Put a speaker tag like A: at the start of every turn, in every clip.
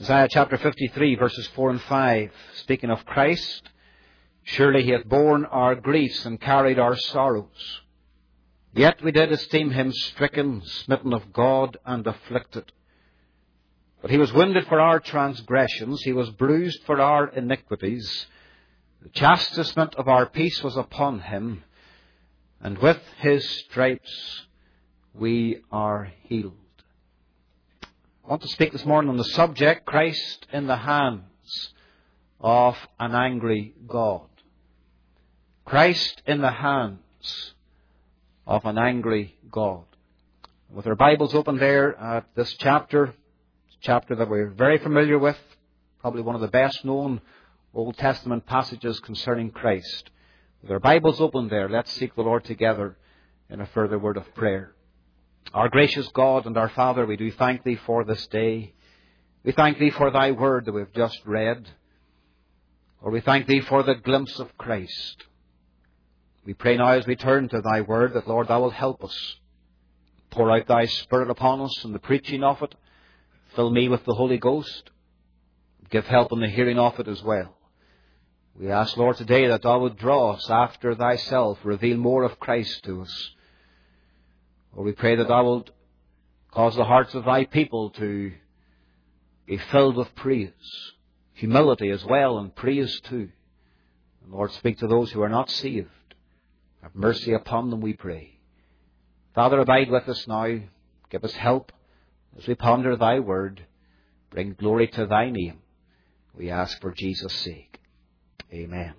A: Isaiah chapter 53, verses 4 and 5, speaking of Christ, surely he hath borne our griefs and carried our sorrows. Yet we did esteem him stricken, smitten of God, and afflicted. But he was wounded for our transgressions, he was bruised for our iniquities. The chastisement of our peace was upon him, and with his stripes we are healed. I want to speak this morning on the subject, Christ in the hands of an angry God. Christ in the hands of an angry God. With our Bibles open there at this chapter that we're very familiar with, probably one of the best known Old Testament passages concerning Christ. With our Bibles open there, let's seek the Lord together in a further word of prayer. Our gracious God and our Father, we do thank Thee for this day. We thank Thee for Thy word that we've just read. Or we thank Thee for the glimpse of Christ. We pray now as we turn to Thy word that, Lord, Thou will help us. Pour out Thy Spirit upon us in the preaching of it. Fill me with the Holy Ghost. Give help in the hearing of it as well. We ask, Lord, today that Thou would draw us after Thyself, reveal more of Christ to us. Lord, we pray that Thou wilt cause the hearts of Thy people to be filled with praise, humility as well, and praise too. And Lord, speak to those who are not saved. Have mercy upon them, we pray. Father, abide with us now. Give us help as we ponder Thy word. Bring glory to Thy name. We ask for Jesus' sake. Amen.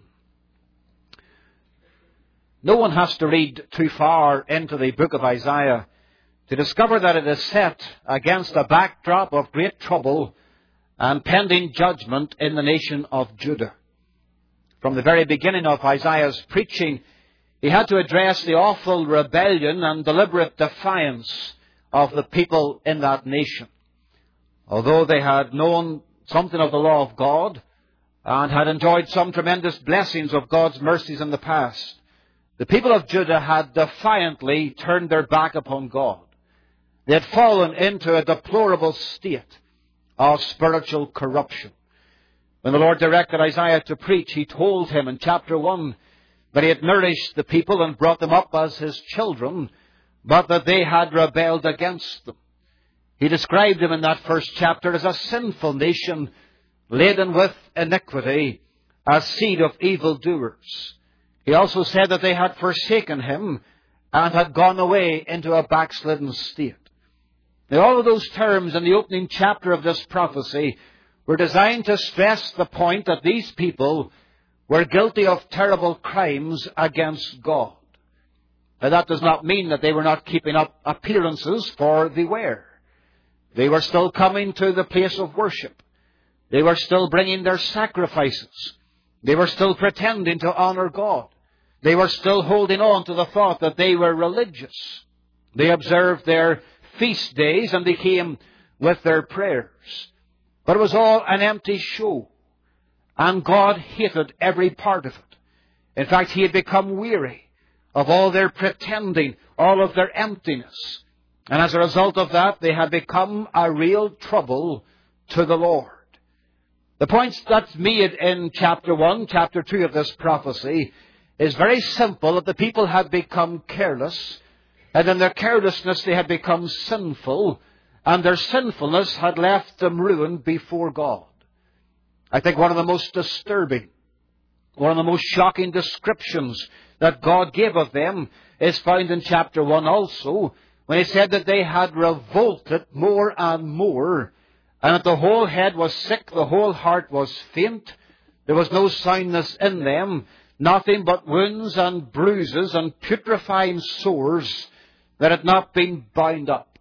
A: No one has to read too far into the book of Isaiah to discover that it is set against a backdrop of great trouble and pending judgment in the nation of Judah. From the very beginning of Isaiah's preaching, he had to address the awful rebellion and deliberate defiance of the people in that nation. Although they had known something of the law of God and had enjoyed some tremendous blessings of God's mercies in the past, the people of Judah had defiantly turned their back upon God. They had fallen into a deplorable state of spiritual corruption. When the Lord directed Isaiah to preach, He told him in chapter 1 that He had nourished the people and brought them up as His children, but that they had rebelled against them. He described them in that first chapter as a sinful nation laden with iniquity, a seed of evildoers. He also said that they had forsaken Him and had gone away into a backslidden state. Now, all of those terms in the opening chapter of this prophecy were designed to stress the point that these people were guilty of terrible crimes against God. Now, that does not mean that they were not keeping up appearances, for they were. They were still coming to the place of worship. They were still bringing their sacrifices. They were still pretending to honor God. They were still holding on to the thought that they were religious. They observed their feast days and they came with their prayers. But it was all an empty show. And God hated every part of it. In fact, He had become weary of all their pretending, all of their emptiness. And as a result of that, they had become a real trouble to the Lord. The point that's made in chapter 1, chapter 2 of this prophecy is very simple, that the people had become careless, and in their carelessness they had become sinful, and their sinfulness had left them ruined before God. I think one of the most disturbing, one of the most shocking descriptions that God gave of them is found in chapter 1 also, when He said that they had revolted more and more, and that the whole head was sick, the whole heart was faint, there was no soundness in them, nothing but wounds and bruises and putrefying sores that had not been bound up.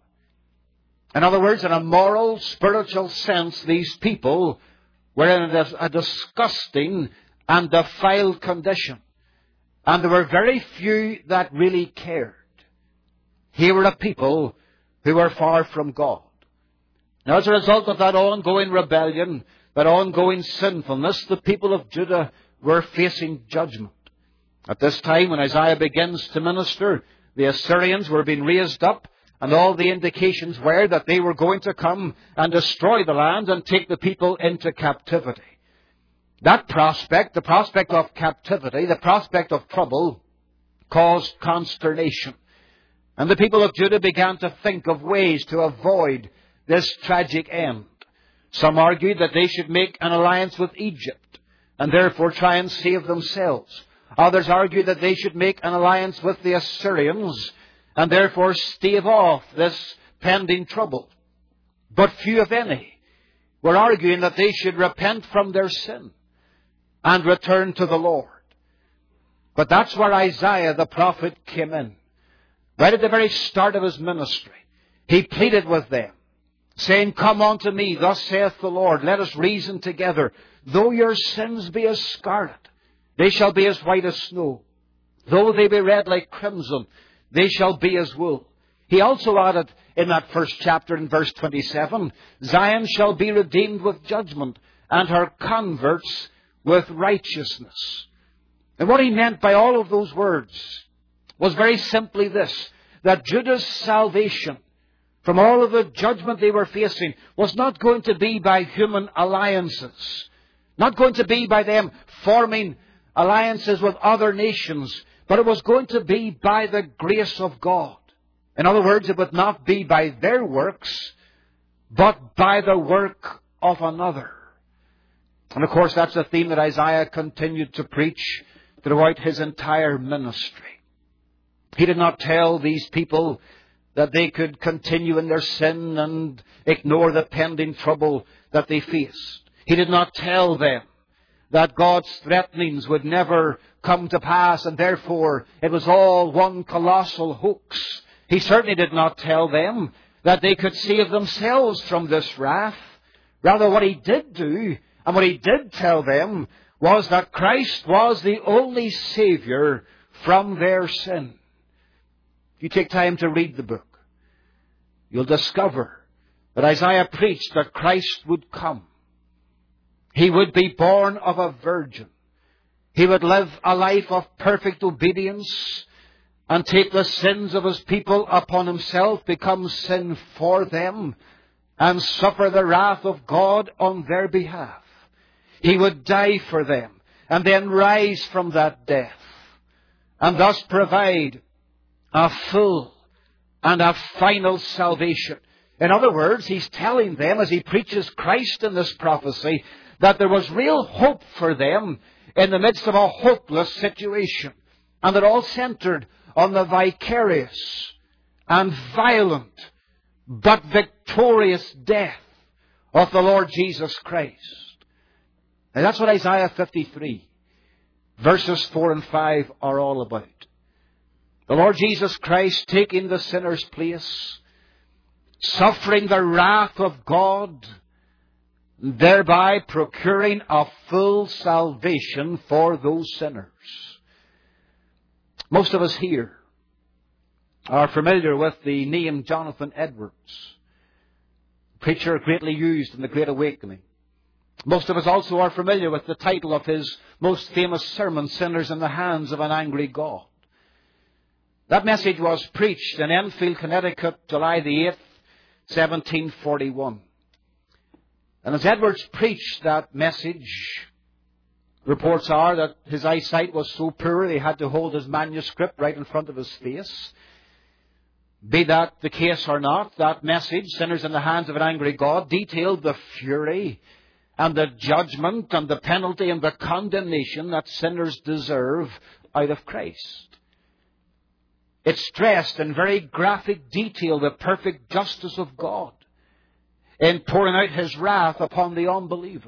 A: In other words, in a moral, spiritual sense, these people were in a disgusting and defiled condition. And there were very few that really cared. Here were a people who were far from God. Now, as a result of that ongoing rebellion, that ongoing sinfulness, the people of Judah were facing judgment. At this time, when Isaiah begins to minister, the Assyrians were being raised up And all the indications were that they were going to come and destroy the land and take the people into captivity. That prospect, the prospect of captivity, the prospect of trouble, caused consternation. And the people of Judah began to think of ways to avoid this tragic end. Some argued that they should make an alliance with Egypt and therefore try and save themselves. Others argued that they should make an alliance with the Assyrians and therefore stave off this pending trouble. But few, if any, were arguing that they should repent from their sin and return to the Lord. But that's where Isaiah the prophet came in. Right at the very start of his ministry, he pleaded with them, saying, "Come unto me, thus saith the Lord, let us reason together. Though your sins be as scarlet, they shall be as white as snow. Though they be red like crimson, they shall be as wool." He also added in that first chapter in verse 27, "Zion shall be redeemed with judgment, and her converts with righteousness." And what he meant by all of those words was very simply this, that Judah's salvation from all of the judgment they were facing was not going to be by human alliances, not going to be by them forming alliances with other nations, but it was going to be by the grace of God. In other words, it would not be by their works, but by the work of another. And of course, that's a theme that Isaiah continued to preach throughout his entire ministry. He did not tell these people that they could continue in their sin and ignore the pending trouble that they faced. He did not tell them that God's threatenings would never come to pass and therefore it was all one colossal hoax. He certainly did not tell them that they could save themselves from this wrath. Rather, what he did do and what he did tell them was that Christ was the only Savior from their sin. If you take time to read the book, you'll discover that Isaiah preached that Christ would come. He would be born of a virgin. He would live a life of perfect obedience and take the sins of his people upon himself, become sin for them, and suffer the wrath of God on their behalf. He would die for them and then rise from that death and thus provide a full and a final salvation. In other words, he's telling them as he preaches Christ in this prophecy that there was real hope for them in the midst of a hopeless situation. And it all centered on the vicarious and violent but victorious death of the Lord Jesus Christ. And that's what Isaiah 53, verses 4 and 5 are all about. The Lord Jesus Christ taking the sinner's place, suffering the wrath of God, thereby procuring a full salvation for those sinners. Most of us here are familiar with the name Jonathan Edwards, preacher greatly used in the Great Awakening. Most of us also are familiar with the title of his most famous sermon, Sinners in the Hands of an Angry God. That message was preached in Enfield, Connecticut, July the 8th, 1741. And as Edwards preached that message, reports are that his eyesight was so poor he had to hold his manuscript right in front of his face. Be that the case or not, that message, Sinners in the Hands of an Angry God, detailed the fury and the judgment and the penalty and the condemnation that sinners deserve out of Christ. It stressed in very graphic detail the perfect justice of God in pouring out his wrath upon the unbeliever.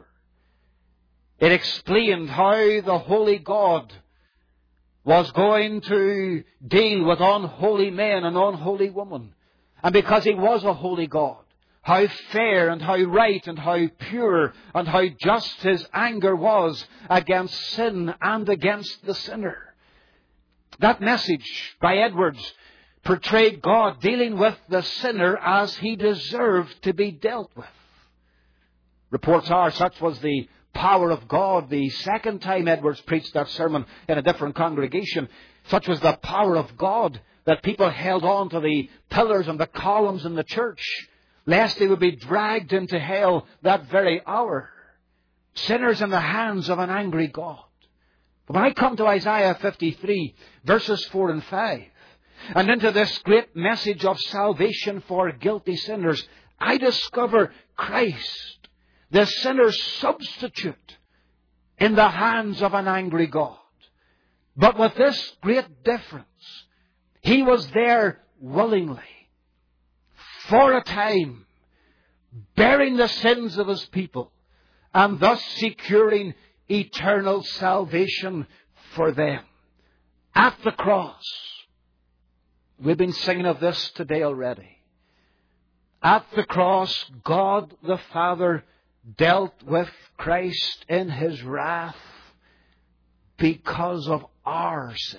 A: It explained how the holy God was going to deal with unholy men and unholy women. And because he was a holy God, how fair and how right and how pure and how just his anger was against sin and against the sinner. That message by Edwards portrayed God dealing with the sinner as he deserved to be dealt with. Reports are such was the power of God. The second time Edwards preached that sermon in a different congregation, such was the power of God that people held on to the pillars and the columns in the church, lest they would be dragged into hell that very hour. Sinners in the hands of an angry God. But when I come to Isaiah 53, verses 4 and 5, and into this great message of salvation for guilty sinners, I discover Christ, the sinner's substitute, in the hands of an angry God. But with this great difference, He was there willingly, for a time, bearing the sins of His people, and thus securing eternal salvation for them. At the cross, we've been singing of this today already. At the cross, God the Father dealt with Christ in His wrath because of our sin.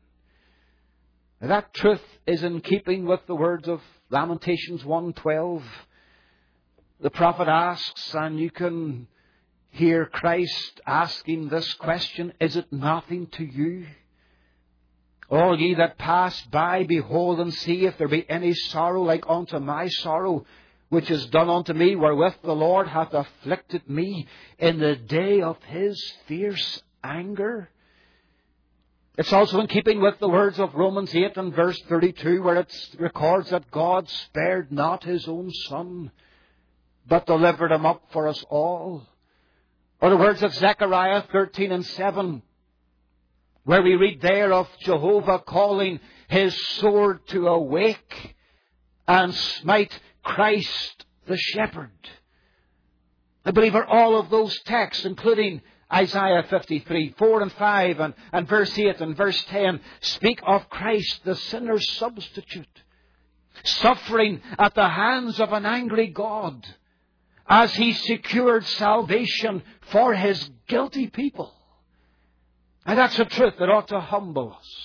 A: That truth is in keeping with the words of Lamentations 1:12. The prophet asks, and you can hear Christ asking this question, is it nothing to you? All ye that pass by, behold and see if there be any sorrow like unto my sorrow, which is done unto me, wherewith the Lord hath afflicted me in the day of His fierce anger. It's also in keeping with the words of Romans 8 and verse 32, where it records that God spared not His own Son, but delivered Him up for us all. Or the words of Zechariah 13 and 7, where we read there of Jehovah calling His sword to awake and smite Christ the shepherd. I believe are all of those texts, including Isaiah 53, 4 and 5, and verse 8 and verse 10, speak of Christ, the sinner's substitute, suffering at the hands of an angry God as He secured salvation for His guilty people. And that's a truth that ought to humble us.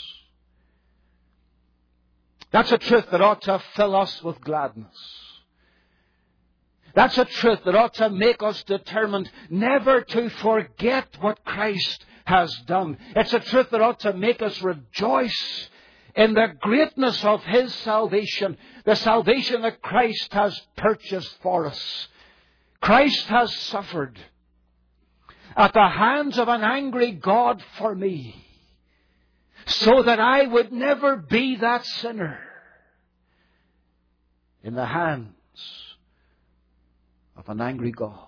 A: That's a truth that ought to fill us with gladness. That's a truth that ought to make us determined never to forget what Christ has done. It's a truth that ought to make us rejoice in the greatness of His salvation, the salvation that Christ has purchased for us. Christ has suffered at the hands of an angry God for me, so that I would never be that sinner in the hands of an angry God.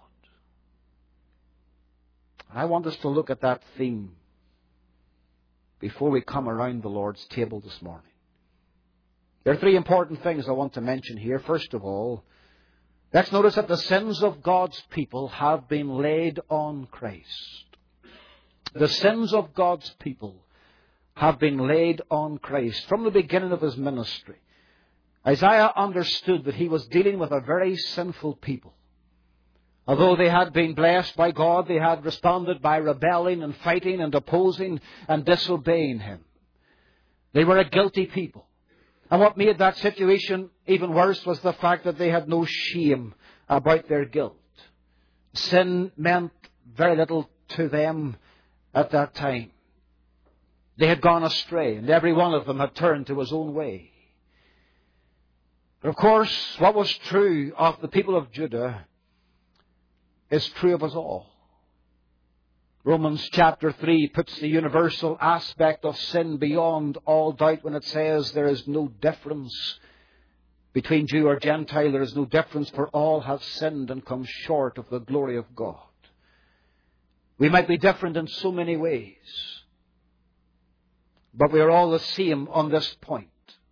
A: I want us to look at that theme before we come around the Lord's table this morning. There are three important things I want to mention here. First of all, let's notice that the sins of God's people have been laid on Christ. The sins of God's people have been laid on Christ. From the beginning of His ministry, Isaiah understood that he was dealing with a very sinful people. Although they had been blessed by God, they had responded by rebelling and fighting and opposing and disobeying Him. They were a guilty people. And what made that situation even worse was the fact that they had no shame about their guilt. Sin meant very little to them at that time. They had gone astray, and every one of them had turned to his own way. But of course, what was true of the people of Judah is true of us all. Romans chapter 3 puts the universal aspect of sin beyond all doubt when it says there is no difference between Jew or Gentile. There is no difference, for all have sinned and come short of the glory of God. We might be different in so many ways, but we are all the same on this point.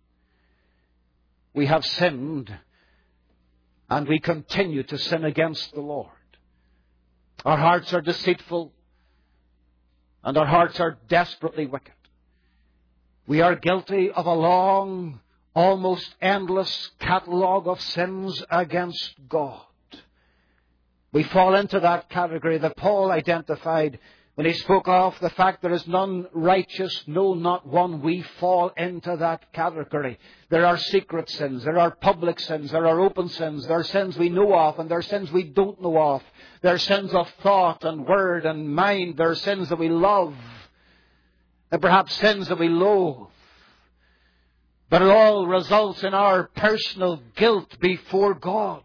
A: We have sinned, and we continue to sin against the Lord. Our hearts are deceitful, and our hearts are desperately wicked. We are guilty of a long, almost endless catalogue of sins against God. We fall into that category that Paul identified when he spoke of the fact there is none righteous, no, not one. We fall into that category. There are secret sins, there are public sins, there are open sins, there are sins we know of and there are sins we don't know of. There are sins of thought and word and mind. There are sins that we love and perhaps sins that we loathe. But it all results in our personal guilt before God.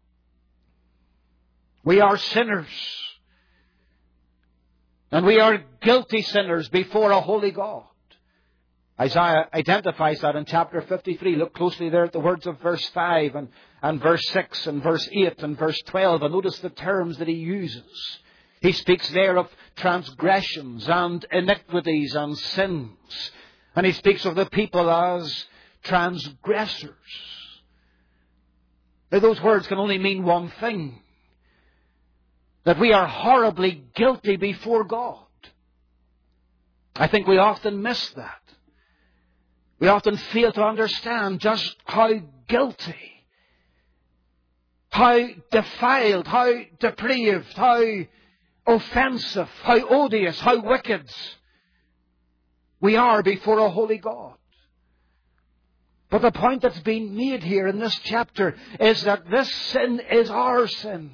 A: We are sinners. And we are guilty sinners before a holy God. Isaiah identifies that in chapter 53. Look closely there at the words of verse 5 and verse 6 and verse 8 and verse 12. And notice the terms that he uses. He speaks there of transgressions and iniquities and sins. And he speaks of the people as transgressors. Now, those words can only mean one thing. That we are horribly guilty before God. I think we often miss that. We often fail to understand just how guilty, how defiled, how depraved, how offensive, how odious, how wicked we are before a holy God. But the point that's being made here in this chapter is that this sin is our sin.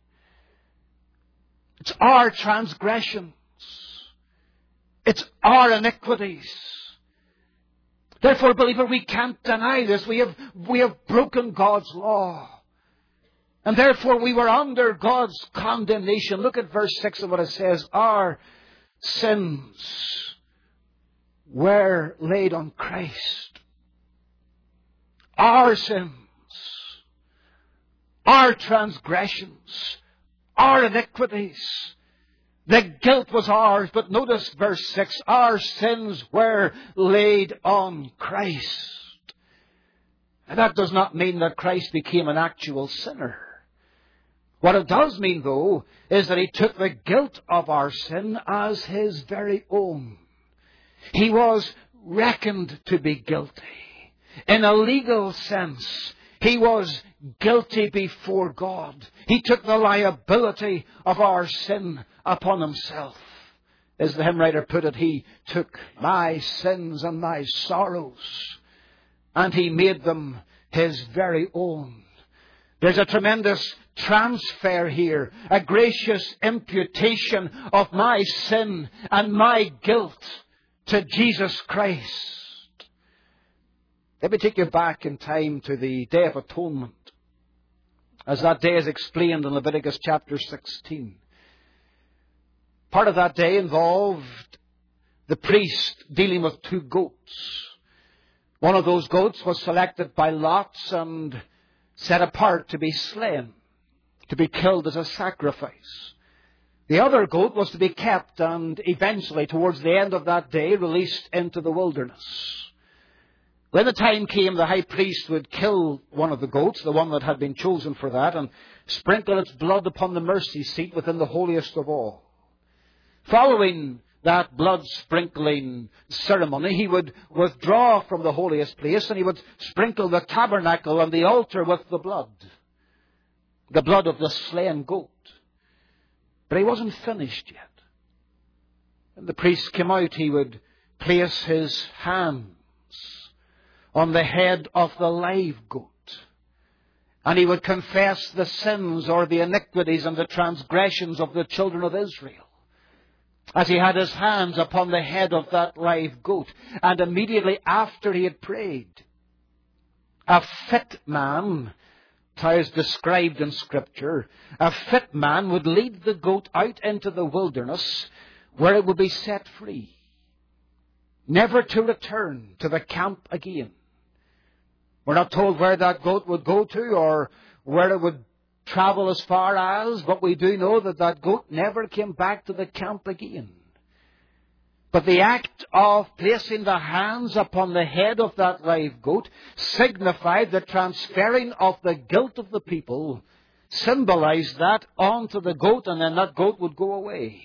A: It's our transgressions. It's our iniquities. Therefore, believer, we can't deny this. We have broken God's law. And therefore, we were under God's condemnation. Look at verse 6 of what it says. Our sins were laid on Christ. Our sins, our transgressions, our iniquities. The guilt was ours, but notice verse 6, our sins were laid on Christ. And that does not mean that Christ became an actual sinner. What it does mean, though, is that He took the guilt of our sin as His very own. He was reckoned to be guilty. In a legal sense, He was guilty before God. He took the liability of our sin upon Himself. As the hymn writer put it, He took my sins and my sorrows, and He made them His very own. There's a tremendous transfer here, a gracious imputation of my sin and my guilt to Jesus Christ. Let me take you back in time to the Day of Atonement, as that day is explained in Leviticus chapter 16. Part of that day involved the priest dealing with 2 goats. One of those goats was selected by lots and set apart to be slain, to be killed as a sacrifice. The other goat was to be kept and eventually, towards the end of that day, released into the wilderness. When the time came, the high priest would kill one of the goats, the one that had been chosen for that, and sprinkle its blood upon the mercy seat within the holiest of all. Following that blood sprinkling ceremony, he would withdraw from the holiest place and he would sprinkle the tabernacle and the altar with the blood of the slain goat. But he wasn't finished yet. When the priest came out, he would place his hands on the head of the live goat. And he would confess the sins or the iniquities and the transgressions of the children of Israel, as he had his hands upon the head of that live goat. And immediately after he had prayed, a fit man, how is described in Scripture, a fit man would lead the goat out into the wilderness where it would be set free, never to return to the camp again. We're not told where that goat would go to or where it would travel as far as, but we do know that that goat never came back to the camp again. But the act of placing the hands upon the head of that live goat signified the transferring of the guilt of the people, symbolized that onto the goat, and then that goat would go away.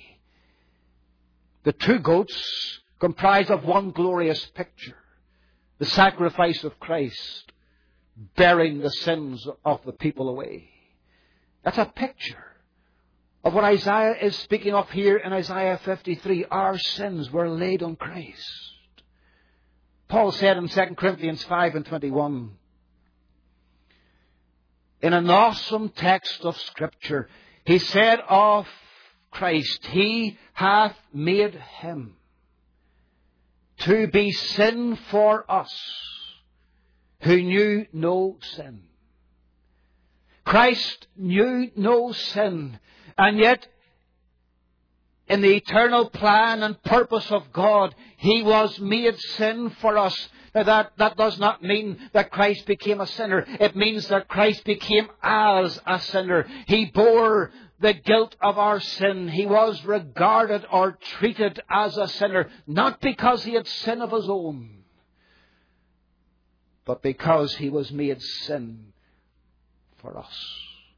A: The 2 goats comprise of one glorious picture, the sacrifice of Christ bearing the sins of the people away. That's a picture of what Isaiah is speaking of here in Isaiah 53. Our sins were laid on Christ. Paul said in 2 Corinthians 5:21, in an awesome text of Scripture, he said of Christ, He hath made Him to be sin for us, who knew no sin. Christ knew no sin, and yet in the eternal plan and purpose of God, He was made sin for us. Now that does not mean that Christ became a sinner. It means that Christ became as a sinner. He bore the guilt of our sin. He was regarded or treated as a sinner, not because He had sin of His own, but because He was made sin for us.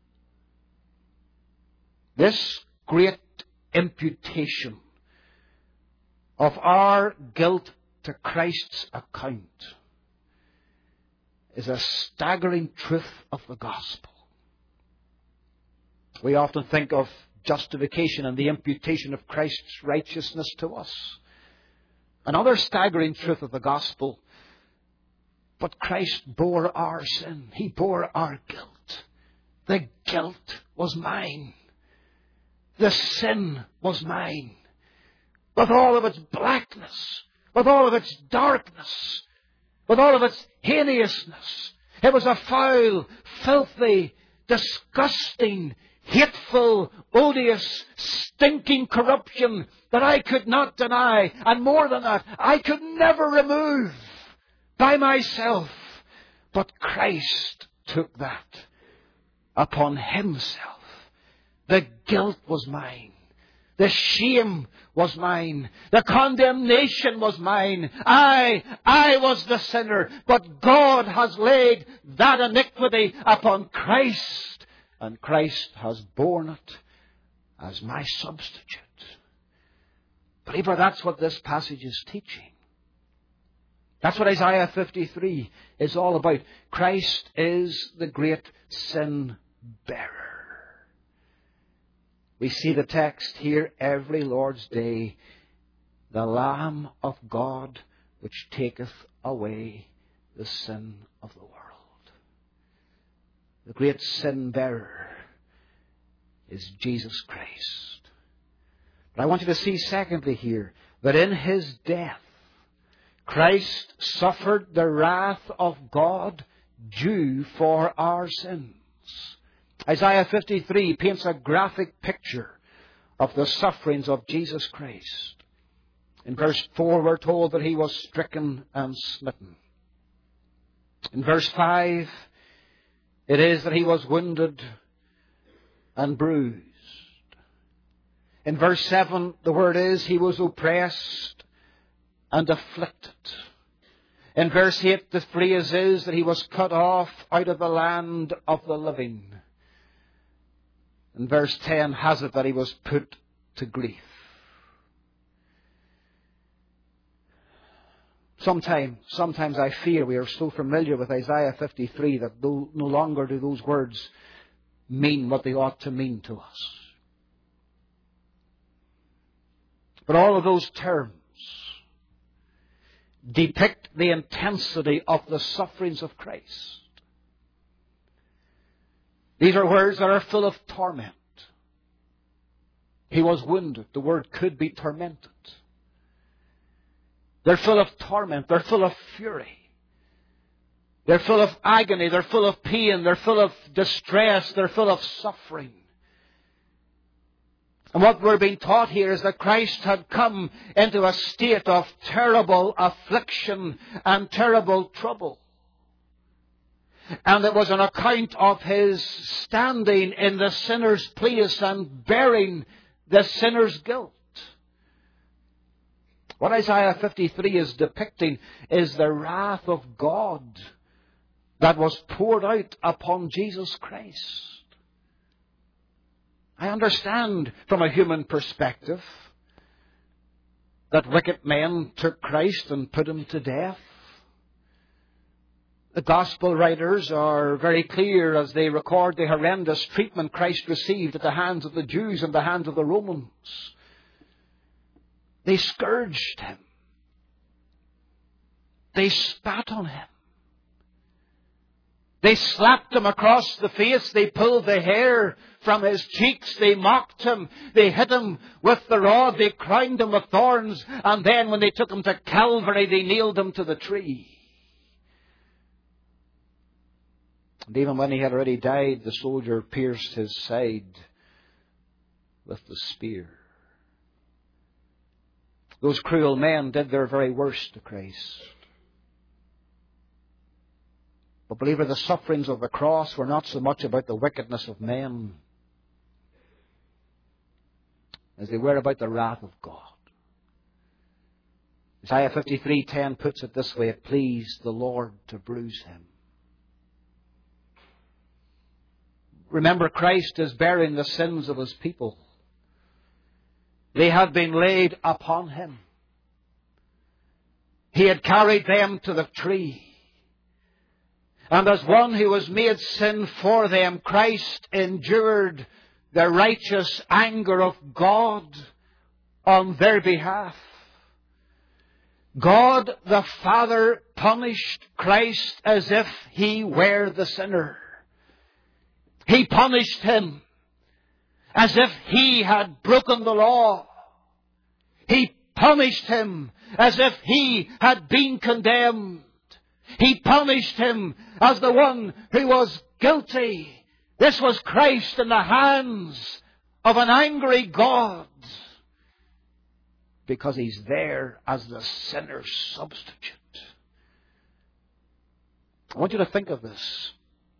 A: This great imputation of our guilt to Christ's account is a staggering truth of the gospel. We often think of justification and the imputation of Christ's righteousness to us. Another staggering truth of the gospel. But Christ bore our sin. He bore our guilt. The guilt was mine. The sin was mine. With all of its blackness, with all of its darkness, with all of its heinousness. It was a foul, filthy, disgusting, hateful, odious, stinking corruption that I could not deny. And more than that, I could never remove by myself. But Christ took that upon Himself. The guilt was mine. The shame was mine. The condemnation was mine. I was the sinner. But God has laid that iniquity upon Christ. And Christ has borne it as my substitute. Believer, that's what this passage is teaching. That's what Isaiah 53 is all about. Christ is the great sin bearer. We see the text here every Lord's Day. The Lamb of God which taketh away the sin of the world. The great sin bearer is Jesus Christ. But I want you to see secondly here that in His death Christ suffered the wrath of God due for our sins. Isaiah 53 paints a graphic picture of the sufferings of Jesus Christ. In verse 4 we're told that He was stricken and smitten. In verse 5 it is that He was wounded and bruised. In verse 7 the word is He was oppressed and afflicted. In verse 8 the phrase is that He was cut off out of the land of the living. And verse 10 has it that He was put to grief. Sometimes I fear we are so familiar with Isaiah 53 that no longer do those words mean what they ought to mean to us. But all of those terms depict the intensity of the sufferings of Christ. These are words that are full of torment. He was wounded. The word could be tormented. They're full of torment. They're full of fury. They're full of agony. They're full of pain. They're full of distress. They're full of suffering. And what we're being taught here is that Christ had come into a state of terrible affliction and terrible trouble. And it was on account of His standing in the sinner's place and bearing the sinner's guilt. What Isaiah 53 is depicting is the wrath of God that was poured out upon Jesus Christ. I understand from a human perspective that wicked men took Christ and put Him to death. The Gospel writers are very clear as they record the horrendous treatment Christ received at the hands of the Jews and the hands of the Romans. They scourged Him. They spat on Him. They slapped Him across the face. They pulled the hair from His cheeks. They mocked Him. They hit Him with the rod. They crowned Him with thorns. And then when they took Him to Calvary, they nailed Him to the tree. And even when he had already died, the soldier pierced his side with the spear. Those cruel men did their very worst to Christ. But believer, the sufferings of the cross were not so much about the wickedness of men as they were about the wrath of God. Isaiah 53:10 puts it this way: it pleased the Lord to bruise him. Remember, Christ is bearing the sins of his people. They had been laid upon him. He had carried them to the tree. And as one who was made sin for them, Christ endured the righteous anger of God on their behalf. God the Father punished Christ as if he were the sinner. He punished him as if he had broken the law. He punished him as if he had been condemned. He punished him as the one who was guilty. This was Christ in the hands of an angry God, because he's there as the sinner's substitute. I want you to think of this.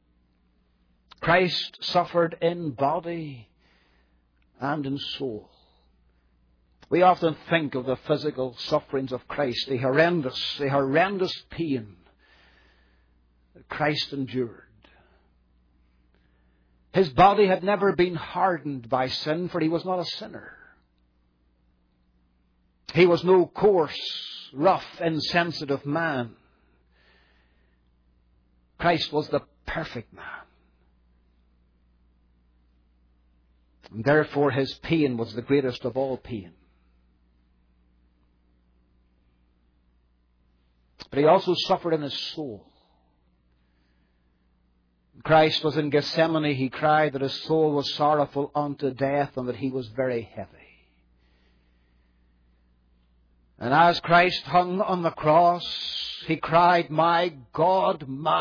A: Christ suffered in body and in soul. We often think of the physical sufferings of Christ, the horrendous pain that Christ endured. His body had never been hardened by sin, for he was not a sinner. He was no coarse, rough, insensitive man. Christ was the perfect man. And therefore his pain was the greatest of all pain. But he also suffered in his soul. Christ was in Gethsemane. He cried that his soul was sorrowful unto death and that he was very heavy. And as Christ hung on the cross, he cried, my God,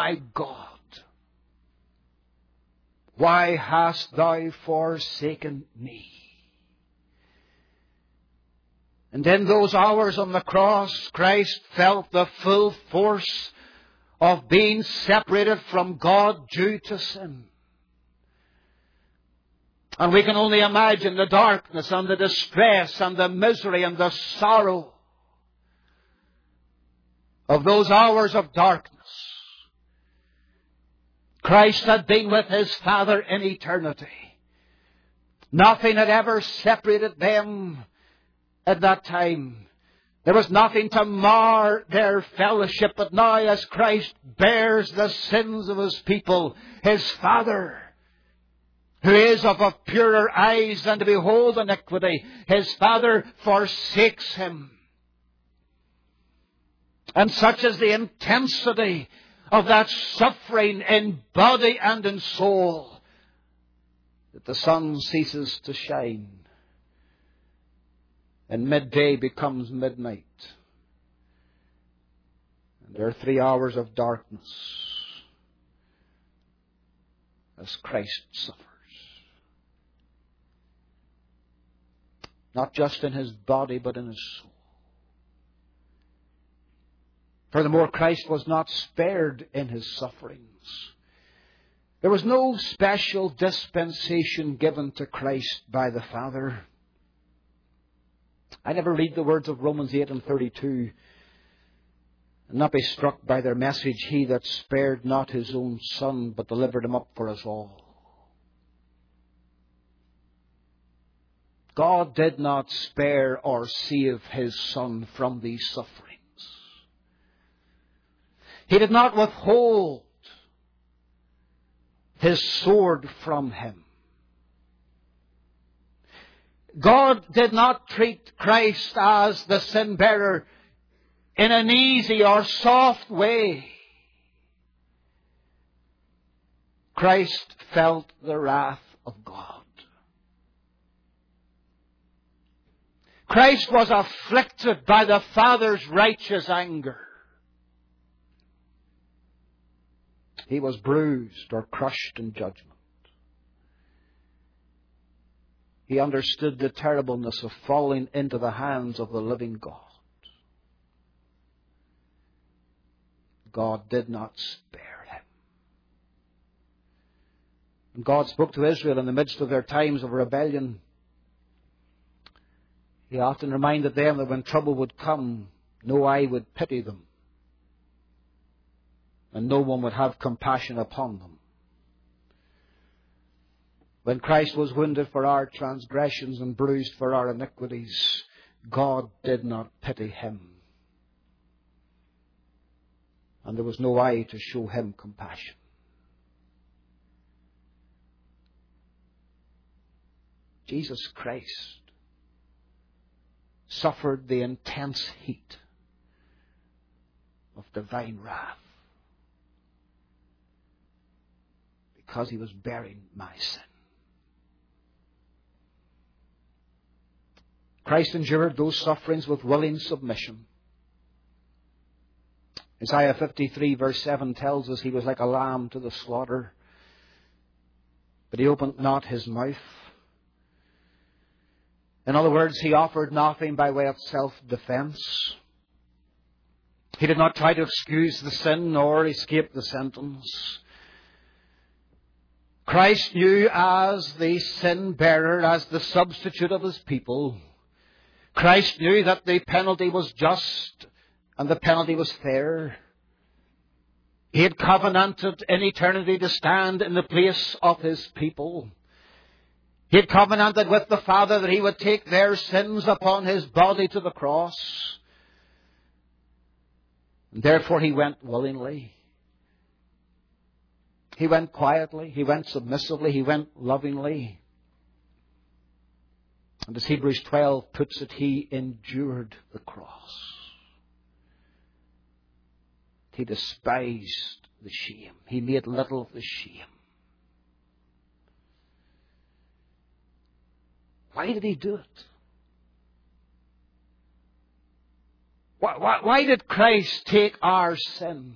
A: why hast thou forsaken me? And in those hours on the cross, Christ felt the full force of being separated from God due to sin. And we can only imagine the darkness and the distress and the misery and the sorrow of those hours of darkness. Christ had been with his Father in eternity. Nothing had ever separated them at that time. There was nothing to mar their fellowship, but now as Christ bears the sins of his people, his Father, who is of a purer eyes than to behold iniquity, his Father forsakes him. And such is the intensity of that suffering in body and in soul, that the sun ceases to shine, and midday becomes midnight. And there are 3 hours of darkness as Christ suffers. Not just in his body, but in his soul. Furthermore, Christ was not spared in his sufferings. There was no special dispensation given to Christ by the Father. I never read the words of Romans 8:32 and not be struck by their message, he that spared not his own Son, but delivered him up for us all. God did not spare or save his Son from these sufferings. He did not withhold his sword from him. God did not treat Christ as the sin bearer in an easy or soft way. Christ felt the wrath of God. Christ was afflicted by the Father's righteous anger. He was bruised or crushed in judgment. He understood the terribleness of falling into the hands of the living God. God did not spare him. And God spoke to Israel in the midst of their times of rebellion. He often reminded them that when trouble would come, no eye would pity them, and no one would have compassion upon them. When Christ was wounded for our transgressions and bruised for our iniquities, God did not pity him. And there was no eye to show him compassion. Jesus Christ suffered the intense heat of divine wrath because he was bearing my sin. Christ endured those sufferings with willing submission. Isaiah 53 verse 7 tells us he was like a lamb to the slaughter, but he opened not his mouth. In other words, he offered nothing by way of self-defense. He did not try to excuse the sin nor escape the sentence. Christ knew as the sin bearer, as the substitute of his people. Christ knew that the penalty was just and the penalty was fair. He had covenanted in eternity to stand in the place of his people. He had covenanted with the Father that he would take their sins upon his body to the cross. And therefore he went willingly. He went quietly. He went submissively. He went lovingly. And as Hebrews 12 puts it, he endured the cross. He despised the shame. He made little of the shame. Why did he do it? Why did Christ take our sin?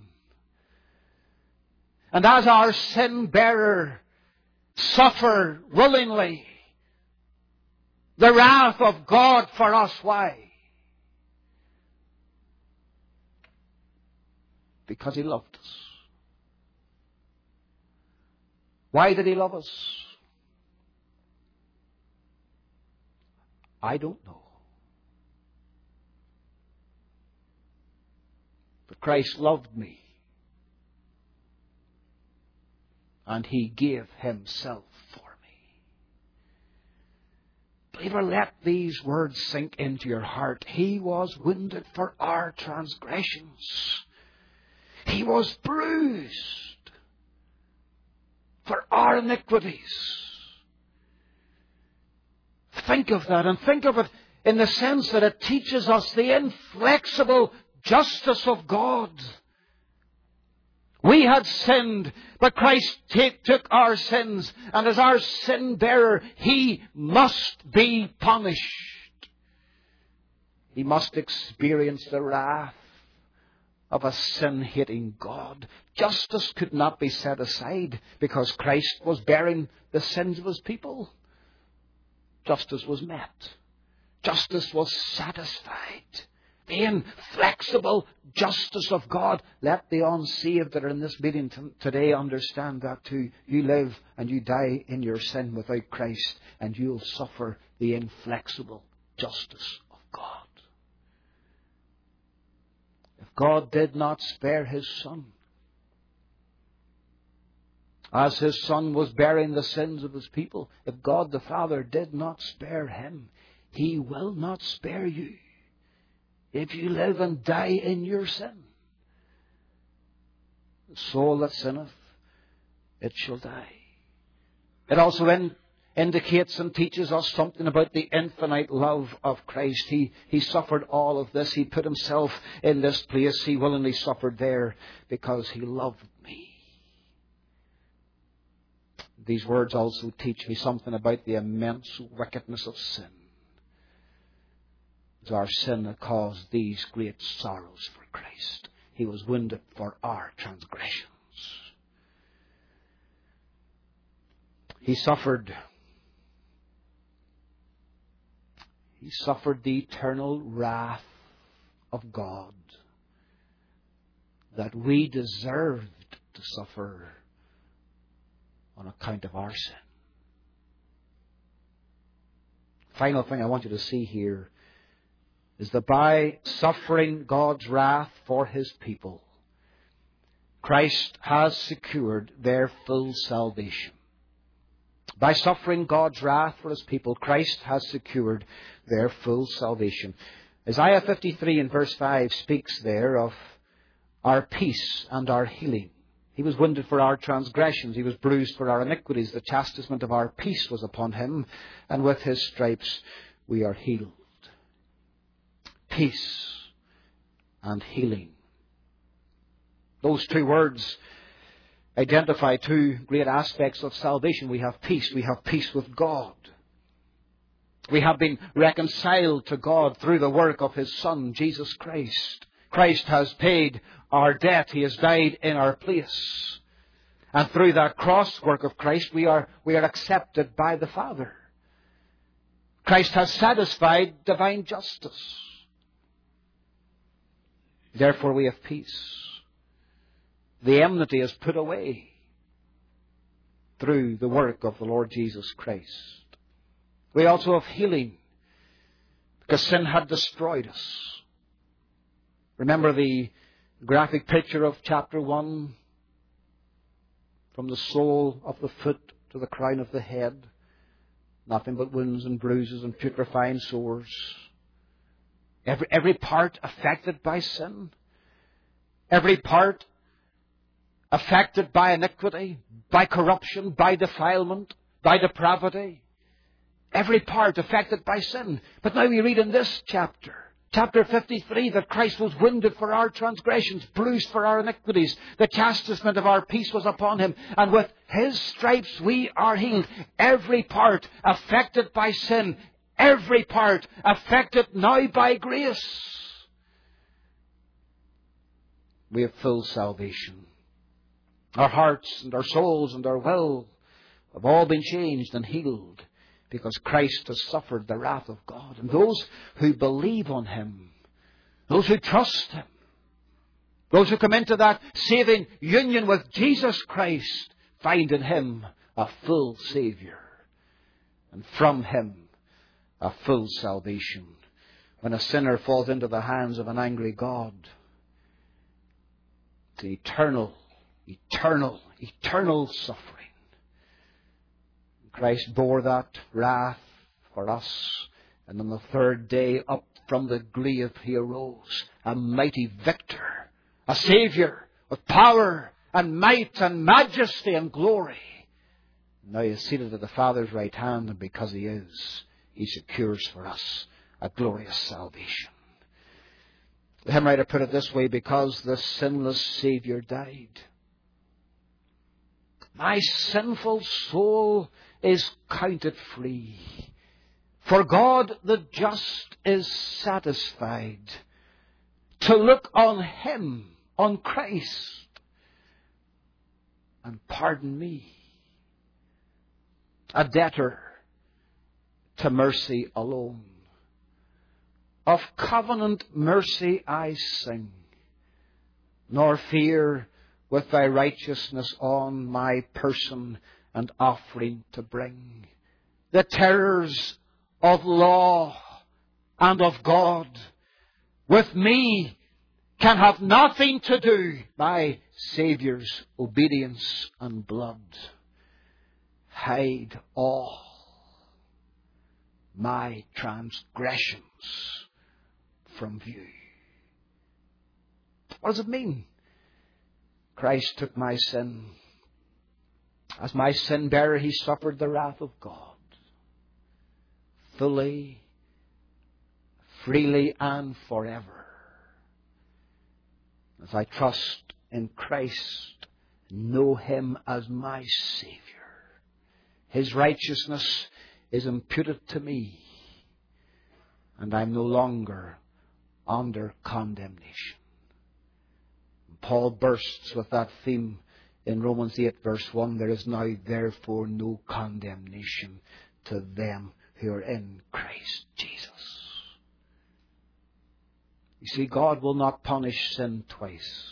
A: And as our sin bearer, suffer willingly the wrath of God for us? Why? Because he loved us. Why did he love us? I don't know. But Christ loved me. And he gave himself for me. Believer, let these words sink into your heart. He was wounded for our transgressions. He was bruised for our iniquities. Think of that, and think of it in the sense that it teaches us the inflexible justice of God. We had sinned, but Christ took our sins, and as our sin bearer, he must be punished. He must experience the wrath of a sin-hating God. Justice could not be set aside because Christ was bearing the sins of his people. Justice was met. Justice was satisfied. The inflexible justice of God. Let the unsaved that are in this meeting today understand that too. You live and you die in your sin without Christ, and you'll suffer the inflexible justice of God. If God did not spare his Son, as his Son was bearing the sins of his people, if God the Father did not spare him, he will not spare you if you live and die in your sin. The soul that sinneth, it shall die. It also indicates and teaches us something about the infinite love of Christ. He suffered all of this. He put himself in this place. He willingly suffered there because he loved me. These words also teach me something about the immense wickedness of sin. It's our sin that caused these great sorrows for Christ. He was wounded for our transgressions. He suffered. He suffered the eternal wrath of God that we deserved to suffer on account of our sin. Final thing I want you to see here is that by suffering God's wrath for His people, Christ has secured their full salvation. By suffering God's wrath for His people, Christ has secured their full salvation. Isaiah 53 and verse 5 speaks there of our peace and our healing. He was wounded for our transgressions. He was bruised for our iniquities. The chastisement of our peace was upon Him, and with His stripes we are healed. Peace and healing. Those two words identify two great aspects of salvation. We have peace. We have peace with God. We have been reconciled to God through the work of His Son, Jesus Christ. Christ has paid our debt. He has died in our place. And through that cross work of Christ, we are accepted by the Father. Christ has satisfied divine justice. Therefore we have peace. The enmity is put away through the work of the Lord Jesus Christ. We also have healing, because sin had destroyed us. Remember the graphic picture of chapter 1? From the sole of the foot to the crown of the head, nothing but wounds and bruises and putrefying sores. Every part affected by sin. Every part affected by iniquity, by corruption, by defilement, by depravity. Every part affected by sin. But now we read in this chapter, chapter 53, that Christ was wounded for our transgressions, bruised for our iniquities. The chastisement of our peace was upon Him, and with His stripes we are healed. Every part affected by sin, every part affected now by grace. We have full salvation. Our hearts and our souls and our will have all been changed and healed, because Christ has suffered the wrath of God. And those who believe on Him, those who trust Him, those who come into that saving union with Jesus Christ, find in Him a full Saviour, and from Him a full salvation. When a sinner falls into the hands of an angry God, it's eternal suffering. Christ bore that wrath for us, and on the third day up from the grave He arose, a mighty victor, a Saviour with power and might and majesty and glory. Now He is seated at the Father's right hand, and because He is, He secures for us a glorious salvation. The hymn writer put it this way: because the sinless Saviour died, my sinful soul is counted free. For God the just is satisfied to look on Him, on Christ, and pardon me, a debtor to mercy alone. Of covenant mercy I sing, nor fear with Thy righteousness on my person and offering to bring. The terrors of law and of God with me can have nothing to do. My Saviour's obedience and blood hide all my transgressions from view. What does it mean? Christ took my sin. As my sin bearer, He suffered the wrath of God. Fully, freely, and forever. As I trust in Christ, know Him as my Saviour, His righteousness is imputed to me, and I'm no longer under condemnation. Paul bursts with that theme in Romans 8 verse 1, there is now therefore no condemnation to them who are in Christ Jesus. You see, God will not punish sin twice.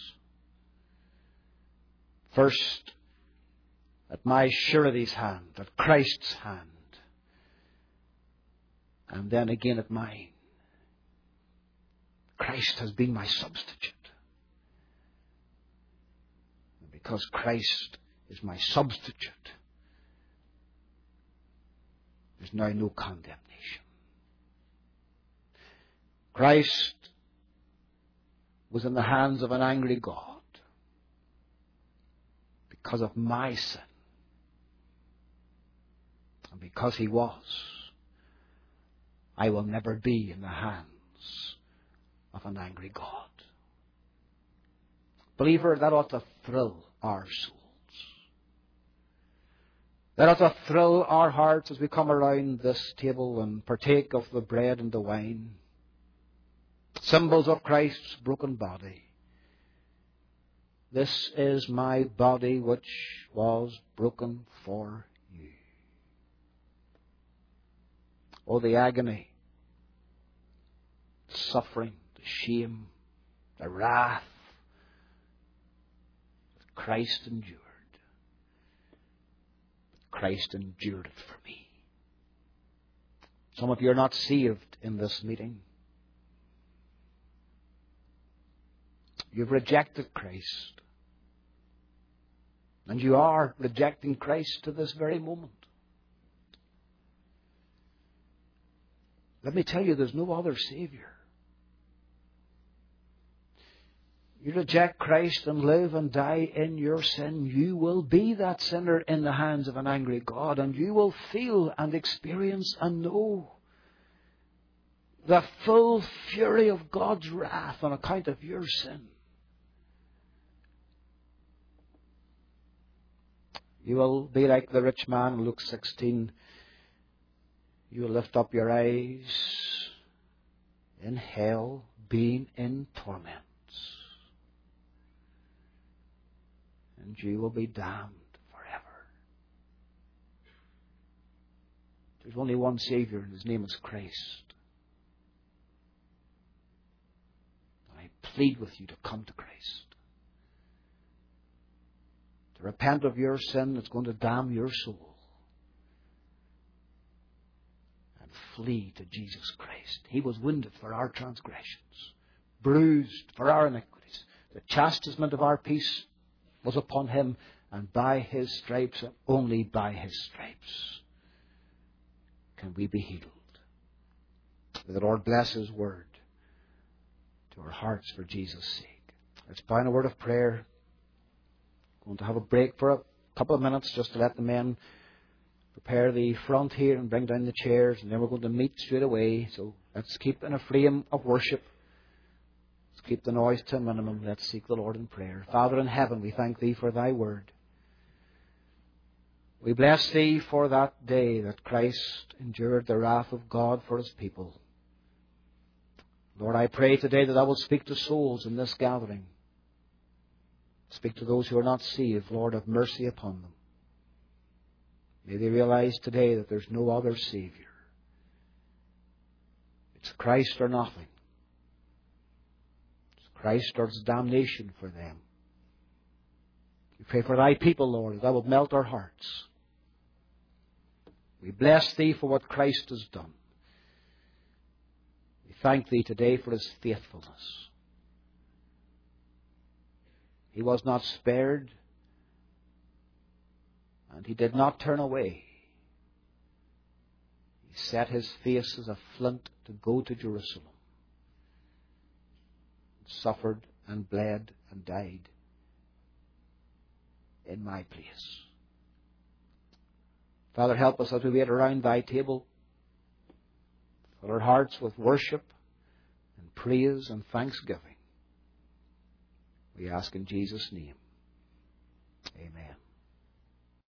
A: First, at my surety's hand, at Christ's hand, and then again at mine. Christ has been my substitute. And because Christ is my substitute, there's now no condemnation. Christ was in the hands of an angry God because of my sin. And because He was, I will never be in the hands of an angry God. Believer, that ought to thrill our souls. That ought to thrill our hearts as we come around this table and partake of the bread and the wine. Symbols of Christ's broken body. This is my body which was broken for you. Oh, the agony, the suffering, the shame, the wrath that Christ endured. Christ endured it for me. Some of you are not saved in this meeting. You've rejected Christ. And you are rejecting Christ to this very moment. Let me tell you, there's no other Savior. You reject Christ and live and die in your sin, you will be that sinner in the hands of an angry God, and you will feel and experience and know the full fury of God's wrath on account of your sin. You will be like the rich man in Luke 16. You will lift up your eyes in hell, being in torments. And you will be damned forever. There's only one Savior, and His name is Christ. And I plead with you to come to Christ. To repent of your sin that's going to damn your soul. And flee to Jesus Christ. He was wounded for our transgressions, bruised for our iniquities. The chastisement of our peace was upon Him, and by His stripes, and only by His stripes, can we be healed. May the Lord bless His word to our hearts for Jesus' sake. Let's bow in a word of prayer. Going to have a break for a couple of minutes just to let the men prepare the front here and bring down the chairs, and then we're going to meet straight away. So let's keep in a frame of worship. Let's keep the noise to a minimum. Let's seek the Lord in prayer. Father in heaven, we thank Thee for Thy word. We bless Thee for that day that Christ endured the wrath of God for His people. Lord, I pray today that Thou wilt speak to souls in this gathering. Speak to those who are not saved. Lord, have mercy upon them. May they realize today that there's no other Savior. It's Christ or nothing. It's Christ or it's damnation for them. We pray for Thy people, Lord, that Thou wilt melt our hearts. We bless Thee for what Christ has done. We thank Thee today for His faithfulness. He was not spared, and He did not turn away. He set His face as a flint to go to Jerusalem, suffered and bled and died in my place. Father, help us as we wait around Thy table. Fill our hearts with worship and praise and thanksgiving. We ask in Jesus' name. Amen.